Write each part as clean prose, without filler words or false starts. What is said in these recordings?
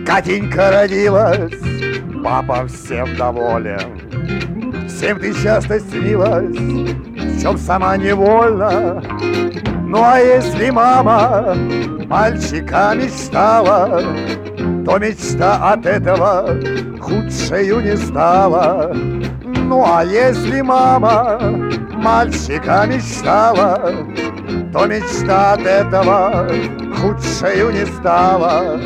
Катенька родилась, папа всем доволен. Всем ты часто снилась, в чем сама невольна. Ну а если мама мальчика мечтала, то мечта от этого худшею не стала. Ну а если мама мальчика мечтала, то мечта от этого худшею не стала.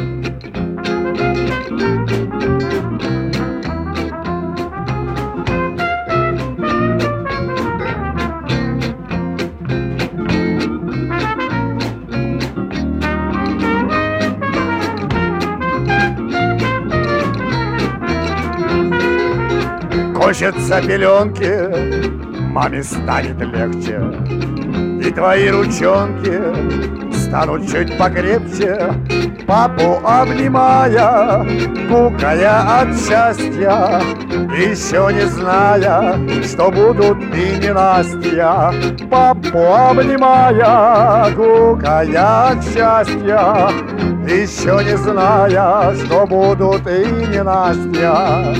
Хочется пеленки, маме станет легче, и твои ручонки станут чуть покрепче. Папу обнимая, гукая от счастья, еще не зная, что будут и ненастья. Папу обнимая, гукая от счастья, еще не зная, что будут и ненастья.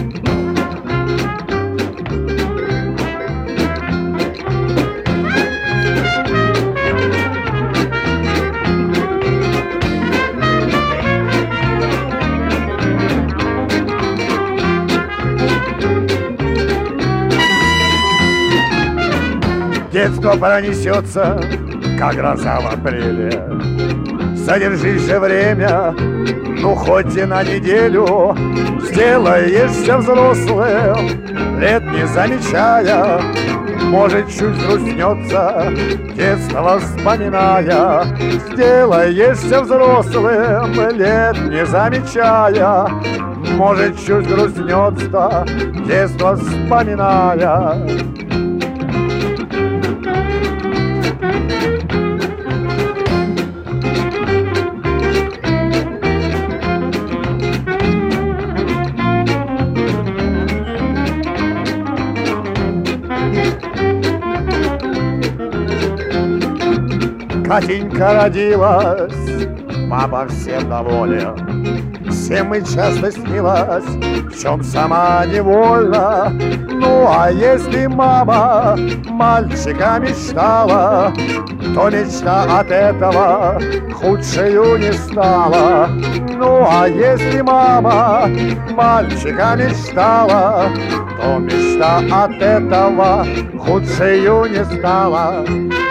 Детство пронесется, как гроза в апреле. Задержись же время, ну хоть и на неделю. Сделаешься взрослым, лет не замечая. Может, чуть грустнется, детство вспоминая. Сделаешься взрослым, лет не замечая. Может, чуть грустнется, детство вспоминая. Катенька родилась, папа всем доволен. Всем и часто снилась, в чем сама невольна. Ну а если мама мальчика мечтала, то мечта от этого худшею не стала. Ну а если мама мальчика мечтала, то мечта от этого худшею не стала.